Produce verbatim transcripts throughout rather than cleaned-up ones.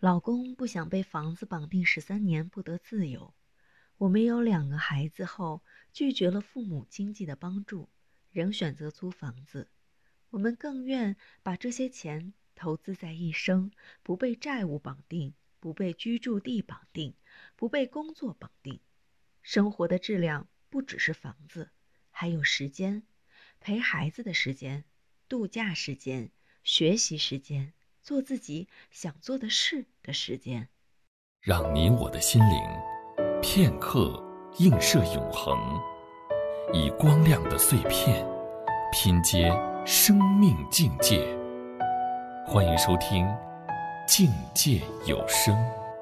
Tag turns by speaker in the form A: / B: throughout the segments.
A: 老公不想被房子绑定十三年不得自由。我们有两个孩子后，拒绝了父母经济的帮助，仍选择租房子。我们更愿把这些钱投资在一生，不被债务绑定，不被居住地绑定，不被工作绑定。生活的质量不只是房子，还有时间，陪孩子的时间，度假时间，学习时间，做自己想做的事的时间。
B: 让你我的心灵片刻映射永恒，以光亮的碎片拼接生命境界。欢迎收听境界有声。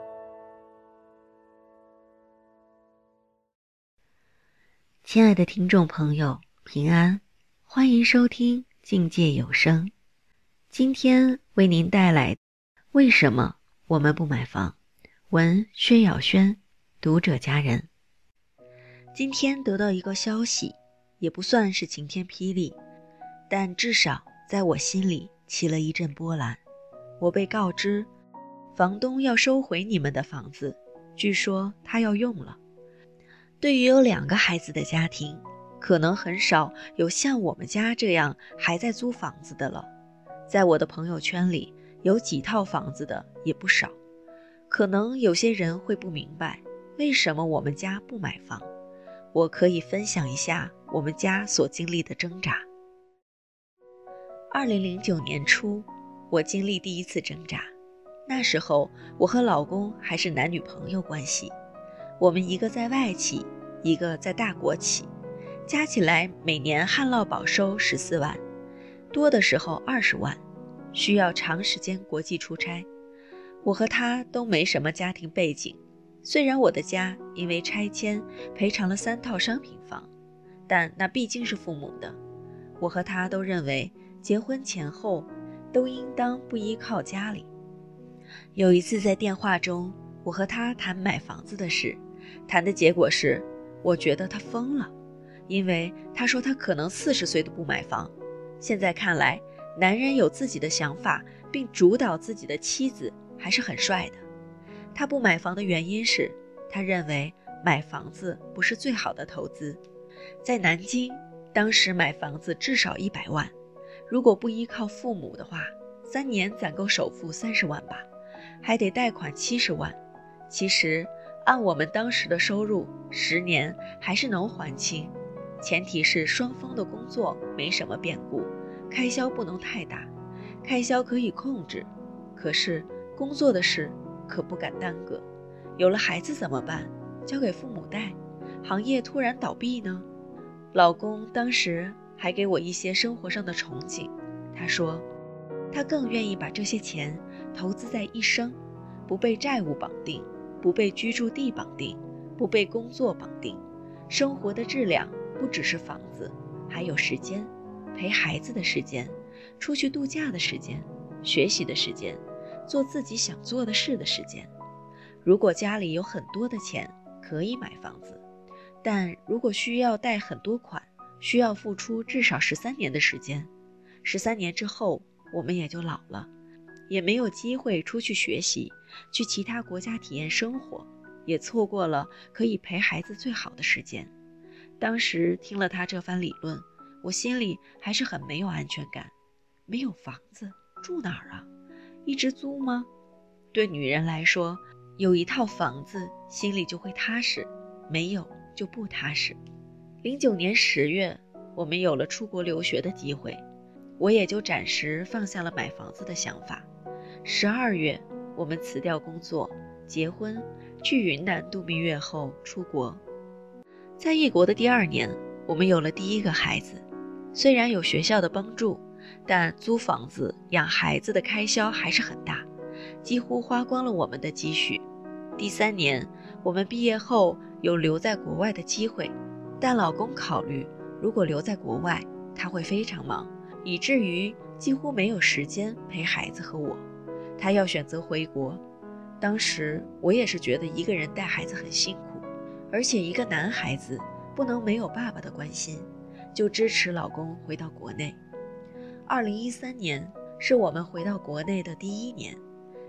A: 亲爱的听众朋友，平安，欢迎收听境界有声。今天为您带来为什么我们不买房，文薛晓轩，读者家人。今天得到一个消息，也不算是晴天霹雳，但至少在我心里起了一阵波澜。我被告知房东要收回你们的房子，据说他要用了。对于有两个孩子的家庭，可能很少有像我们家这样还在租房子的了。在我的朋友圈里，有几套房子的也不少。可能有些人会不明白，为什么我们家不买房。我可以分享一下我们家所经历的挣扎。二零零九年初，我经历第一次挣扎。那时候我和老公还是男女朋友关系，我们一个在外企，一个在大国企，加起来每年旱涝保收十四万，多的时候二十万，需要长时间国际出差。我和他都没什么家庭背景，虽然我的家因为拆迁赔偿了三套商品房，但那毕竟是父母的。我和他都认为结婚前后都应当不依靠家里。有一次在电话中，我和他谈买房子的事，谈的结果是我觉得他疯了，因为他说他可能四十岁都不买房。现在看来，男人有自己的想法并主导自己的妻子还是很帅的。他不买房的原因是他认为买房子不是最好的投资。在南京，当时买房子至少一百万，如果不依靠父母的话，三年攒够首付三十万吧，还得贷款七十万。其实按我们当时的收入，十年还是能还清，前提是双方的工作没什么变故，开销不能太大，开销可以控制，可是工作的事可不敢耽搁。有了孩子怎么办？交给父母带，行业突然倒闭呢？老公当时还给我一些生活上的憧憬，他说他更愿意把这些钱投资在一生，不被债务绑定，不被居住地绑定，不被工作绑定。生活的质量不只是房子，还有时间，陪孩子的时间，出去度假的时间，学习的时间，做自己想做的事的时间。如果家里有很多的钱，可以买房子，但如果需要贷很多款，需要付出至少十三年的时间。十三年之后，我们也就老了，也没有机会出去学习，去其他国家体验生活，也错过了可以陪孩子最好的时间。当时听了他这番理论，我心里还是很没有安全感。没有房子，住哪儿啊？一直租吗？对女人来说，有一套房子，心里就会踏实，没有就不踏实。零九年十月，我们有了出国留学的机会，我也就暂时放下了买房子的想法。十二月，我们辞掉工作，结婚，去云南度蜜月后出国。在异国的第二年，我们有了第一个孩子。虽然有学校的帮助，但租房子养孩子的开销还是很大，几乎花光了我们的积蓄。第三年，我们毕业后有留在国外的机会，但老公考虑如果留在国外，他会非常忙，以至于几乎没有时间陪孩子和我。他要选择回国。当时我也是觉得一个人带孩子很辛苦，而且一个男孩子不能没有爸爸的关心，就支持老公回到国内。二零一三年是我们回到国内的第一年，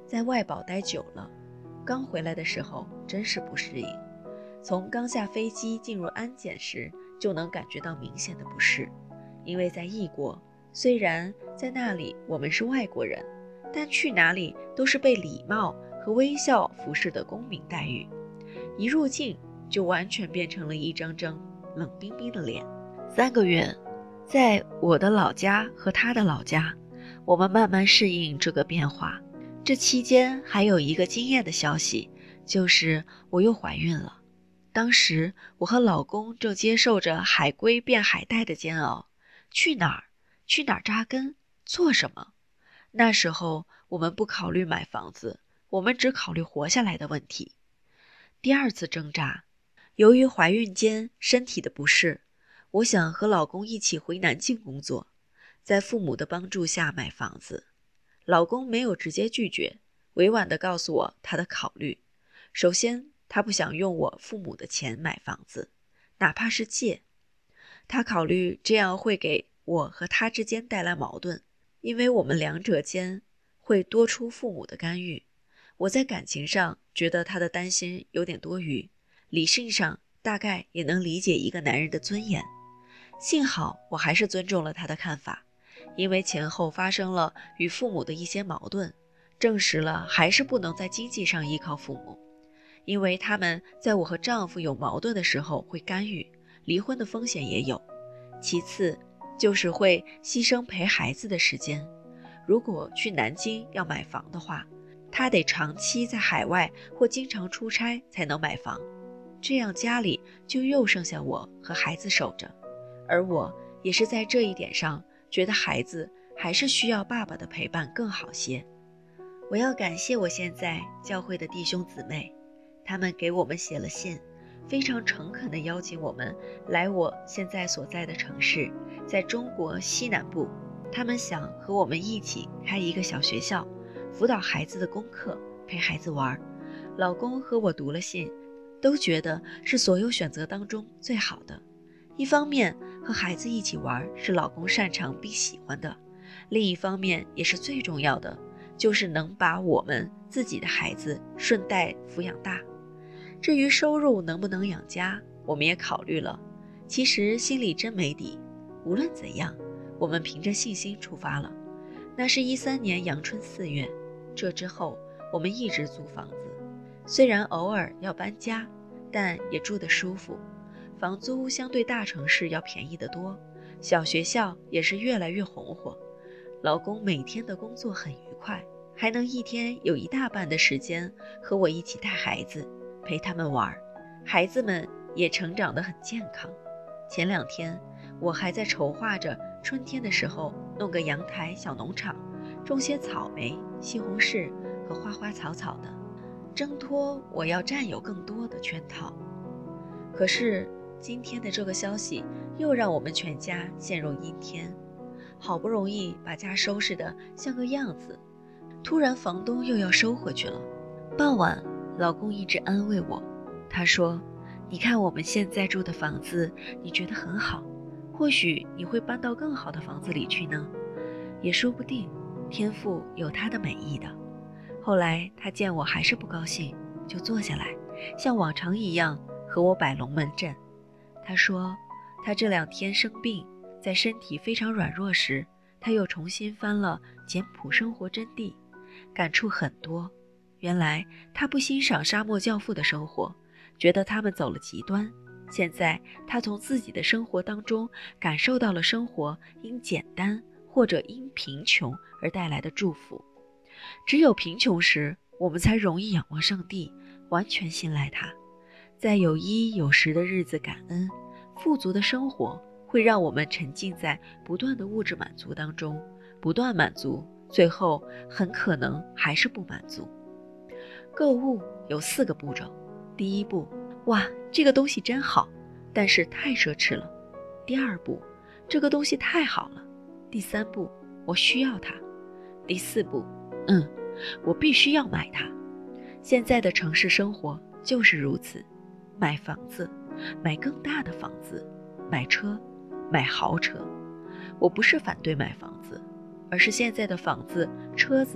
A: 在外保待久了，刚回来的时候真是不适应。从刚下飞机进入安检时，就能感觉到明显的不适。因为在异国，虽然在那里我们是外国人，但去哪里都是被礼貌和微笑服侍的公民待遇。一入境就完全变成了一张张冷冰冰的脸。三个月，在我的老家和他的老家，我们慢慢适应这个变化。这期间还有一个惊艳的消息，就是我又怀孕了。当时我和老公正接受着海归变海带的煎熬，去哪儿？去哪儿扎根？做什么？那时候我们不考虑买房子，我们只考虑活下来的问题。第二次挣扎，由于怀孕间身体的不适，我想和老公一起回南京工作，在父母的帮助下买房子。老公没有直接拒绝，委婉地告诉我他的考虑。首先，他不想用我父母的钱买房子，哪怕是借。他考虑这样会给我和他之间带来矛盾，因为我们两者间会多出父母的干预。我在感情上觉得他的担心有点多余，理性上大概也能理解一个男人的尊严。幸好我还是尊重了他的看法，因为前后发生了与父母的一些矛盾，证实了还是不能在经济上依靠父母，因为他们在我和丈夫有矛盾的时候会干预，离婚的风险也有。其次就是会牺牲陪孩子的时间。如果去南京要买房的话，他得长期在海外或经常出差才能买房，这样家里就又剩下我和孩子守着。而我也是在这一点上觉得孩子还是需要爸爸的陪伴更好些。我要感谢我现在教会的弟兄姊妹，他们给我们写了信，非常诚恳地邀请我们来我现在所在的城市，在中国西南部。他们想和我们一起开一个小学校，辅导孩子的功课，陪孩子玩。老公和我读了信，都觉得是所有选择当中最好的。一方面和孩子一起玩是老公擅长并喜欢的，另一方面也是最重要的，就是能把我们自己的孩子顺带抚养大。至于收入能不能养家，我们也考虑了，其实心里真没底。无论怎样，我们凭着信心出发了。那是一三年阳春四月，这之后我们一直租房子，虽然偶尔要搬家，但也住得舒服。房租相对大城市要便宜得多，小学校也是越来越红火。老公每天的工作很愉快，还能一天有一大半的时间和我一起带孩子，陪他们玩。孩子们也成长得很健康。前两天我还在筹划着春天的时候弄个阳台小农场，种些草莓、西红柿和花花草草的，挣脱我要占有更多的圈套。可是今天的这个消息又让我们全家陷入阴天。好不容易把家收拾得像个样子，突然房东又要收回去了。傍晚，老公一直安慰我，他说，你看我们现在住的房子，你觉得很好，或许你会搬到更好的房子里去呢，也说不定，天父有他的美意的。后来他见我还是不高兴，就坐下来，像往常一样和我摆龙门阵。他说他这两天生病，在身体非常软弱时，他又重新翻了《简朴生活真谛》，感触很多。原来他不欣赏沙漠教父的生活，觉得他们走了极端。现在他从自己的生活当中感受到了生活因简单或者因贫穷而带来的祝福。只有贫穷时，我们才容易仰望上帝，完全信赖他。在有衣有食的日子感恩，富足的生活会让我们沉浸在不断的物质满足当中，不断满足，最后很可能还是不满足。购物有四个步骤，第一步，哇，这个东西真好，但是太奢侈了。第二步，这个东西太好了。第三步，我需要它。第四步，嗯，我必须要买它。现在的城市生活就是如此，买房子，买更大的房子，买车，买豪车。我不是反对买房子，而是现在的房子、车子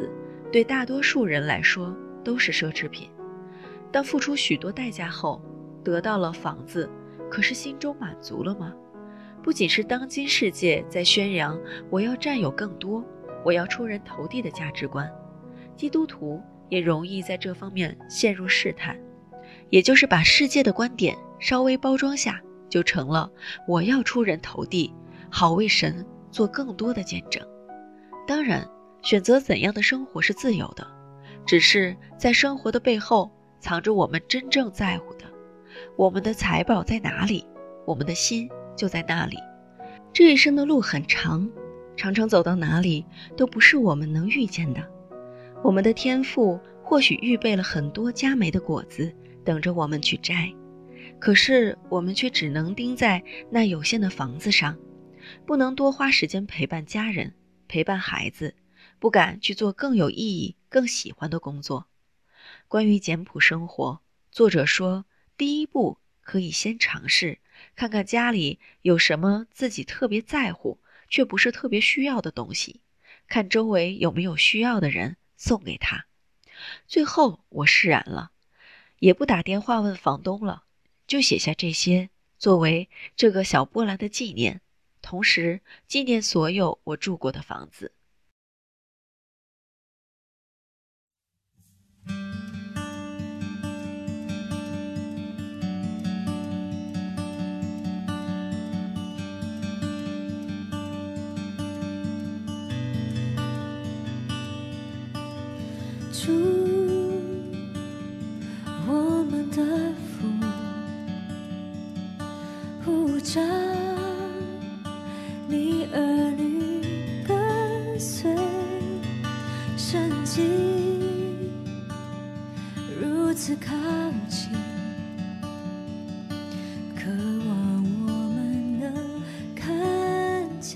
A: 对大多数人来说都是奢侈品。当付出许多代价后，得到了房子，可是心中满足了吗？不仅是当今世界在宣扬我要占有更多，我要出人头地的价值观，基督徒也容易在这方面陷入试探，也就是把世界的观点稍微包装下，就成了我要出人头地，好为神做更多的见证。当然，选择怎样的生活是自由的，只是在生活的背后藏着我们真正在乎的。我们的财宝在哪里，我们的心就在那里。这一生的路很长，常常走到哪里都不是我们能预见的。我们的天父或许预备了很多佳美的果子等着我们去摘，可是我们却只能盯在那有限的房子上，不能多花时间陪伴家人，陪伴孩子，不敢去做更有意义更喜欢的工作。关于简朴生活，作者说，第一步可以先尝试看看家里有什么自己特别在乎却不是特别需要的东西，看周围有没有需要的人，送给他。最后我释然了，也不打电话问房东了，就写下这些作为这个小波兰的纪念，同时纪念所有我住过的房子。
C: 主，我们的父，呼召你儿女跟随，神迹如此靠近，渴望我们能看见。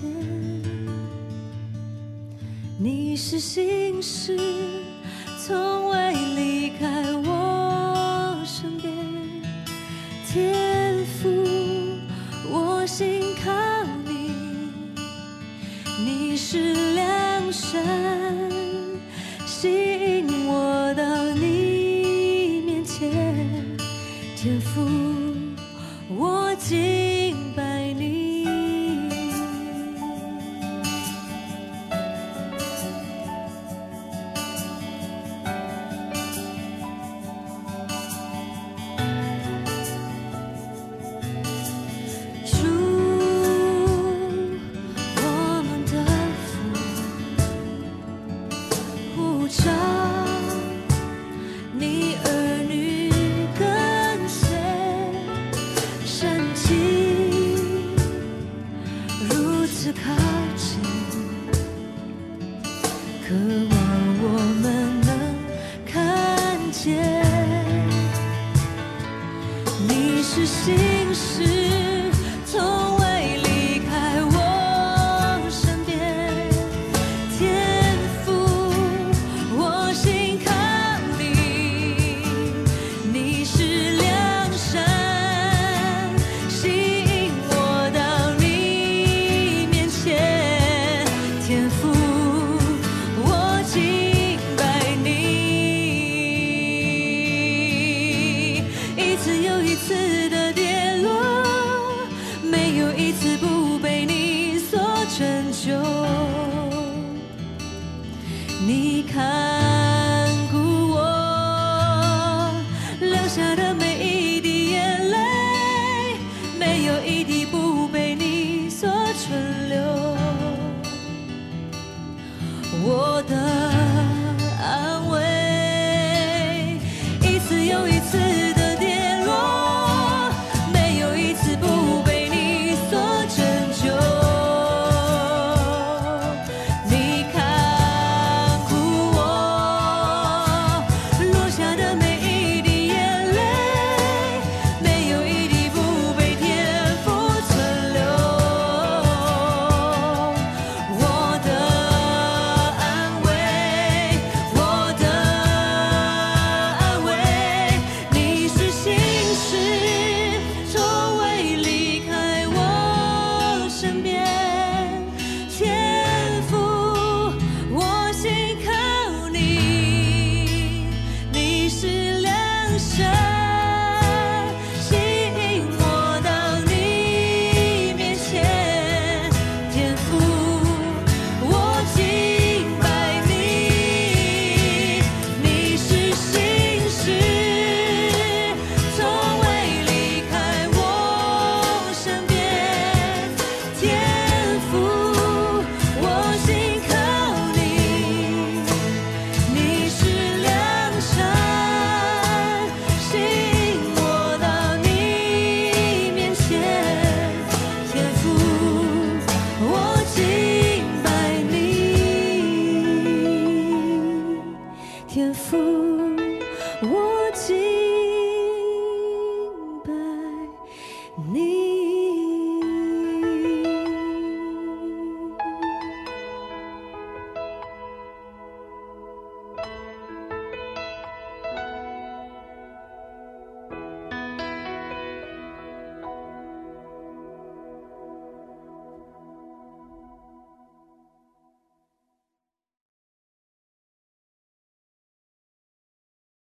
C: 你是信实，从未离开我身边，天父，我心靠你，你是良善，吸引我到你面前，天父，我敬拜你。渴望我们能看见，你是信实，从未离开我身边，天父，我心靠你，你是良善，吸引我到你面前，天父。一次又一次